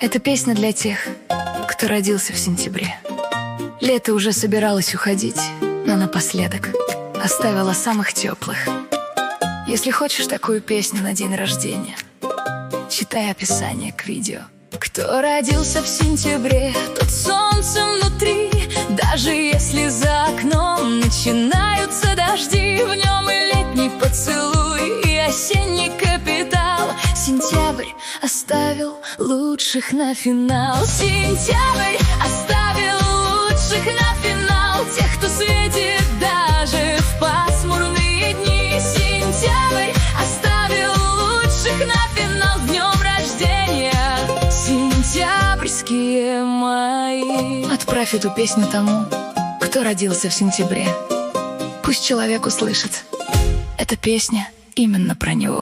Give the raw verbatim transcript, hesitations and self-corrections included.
Эта песня для тех, кто родился в сентябре. Лето уже собиралось уходить, но напоследок оставила самых теплых. Если хочешь такую песню на день рождения, читай описание к видео. Кто родился в сентябре, тот солнце внутри. Даже если за окном начинаются дожди, в нем и летний поцелуй, и осенний капитал. Сентябрь оставил лучших на финал. Сентябрь оставил лучших на финал. Тех, кто светит даже в пасмурные дни. Сентябрь оставил лучших на финал. С днем рождения, сентябрьские мои. Отправь эту песню тому, кто родился в сентябре. Пусть человек услышит, эта песня именно про него.